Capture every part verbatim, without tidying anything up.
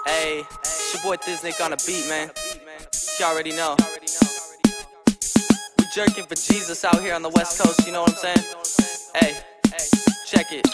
Hey, it's your boy Thiznick on a beat, man. You already know. We jerking for Jesus out here on the West Coast, you know what I'm saying? Hey, check it.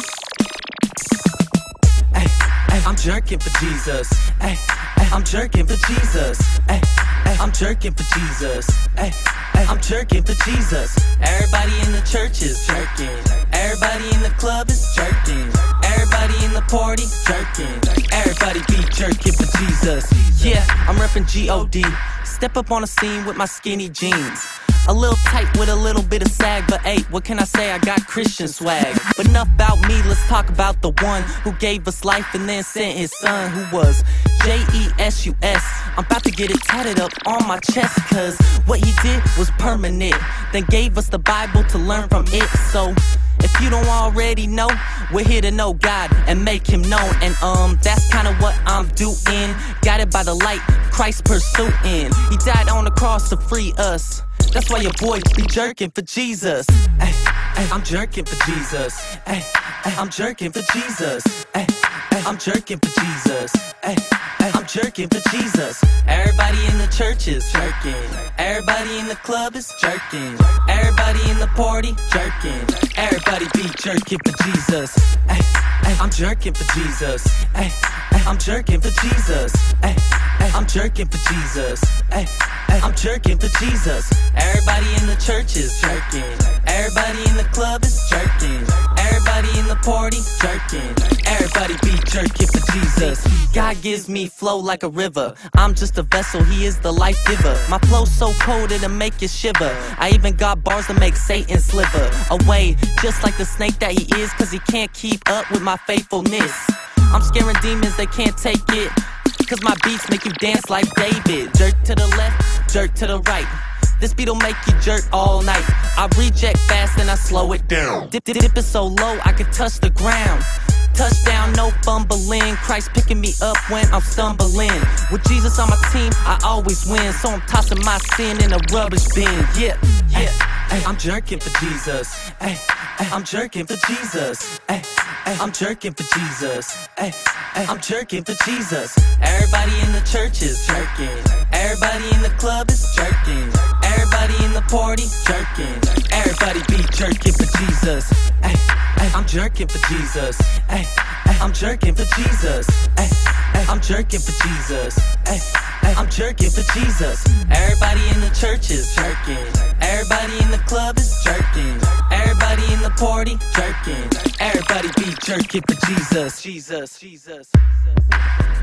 Ay, ay, I'm jerking for Jesus. Ay, ay, I'm jerking for Jesus. Ay, ay, I'm jerking for Jesus. Ay, ay, I'm jerking for Jesus. Everybody in the church is jerking. Everybody in the club is jerking. Everybody in the party jerking. Everybody be jerking for Jesus. Yeah, I'm reppin' G O D. Step up on the scene with my skinny jeans. A little tight with a little bit of sag, but hey, what can I say? I got Christian swag. But enough about me, let's talk about the one who gave us life and then sent his son, who was J E S U S. I'm about to get it tatted up on my chest, cause what he did was permanent. Then gave us the Bible to learn from it. So if you don't already know, we're here to know God and make him known. And um, that's kinda what I'm doing. Guided by the light, Christ pursuing. He died on the cross to free us. That's why your boys be jerking for Jesus. Ay, ay, I'm jerking for Jesus. Ay, ay, I'm jerking for Jesus. Ay, ay, I'm jerking for Jesus. Ay, ay, I'm jerking for Jesus. Everybody in the church is jerking. Everybody in the club is jerking. Everybody in the party jerking. Everybody be jerking for Jesus. Ay, ay, I'm jerking for Jesus. Ay, ay, I'm jerking for Jesus. Ay, ay, I'm jerking for Jesus. Ay, ay, I'm jerking for Jesus. Everybody in the church is jerking. Everybody in the club is jerking. Everybody in the party jerking. Everybody be jerking for Jesus. God gives me flow like a river. I'm just a vessel, he is the life giver. My flow's so cold it'll make you shiver. I even got bars to make Satan sliver away, just like the snake that he is, cause he can't keep up with my faithfulness. I'm scaring demons, they can't take it, cause my beats make you dance like David. Jerk to the left, jerk to the right. This beat'll make you jerk all night. I reject fast and I slow it down. Dip, dip, dip it so low I can touch the ground. Touchdown, no fumbling. Christ picking me up when I'm stumbling. With Jesus on my team, I always win. So I'm tossing my sin in a rubbish bin. Yeah, yeah. Ay, I'm jerking for Jesus. Ay, ay, I'm jerking for Jesus. Ay, ay, I'm jerking for Jesus. Ay, ay, I'm jerking for Jesus. Everybody in the church is jerking. Everybody in the club is jerking. Everybody in the party jerking. Everybody be jerking for Jesus. Ay, ay, I'm jerking for Jesus. Ay, ay, I'm jerking for Jesus. Ay, ay, I'm jerking for Jesus. Ay, ay, I'm jerking for Jesus. Everybody in the church is jerking. Everybody in the club is jerking. Everybody in the party jerking. Everybody be jerking for Jesus. Jesus, Jesus, Jesus.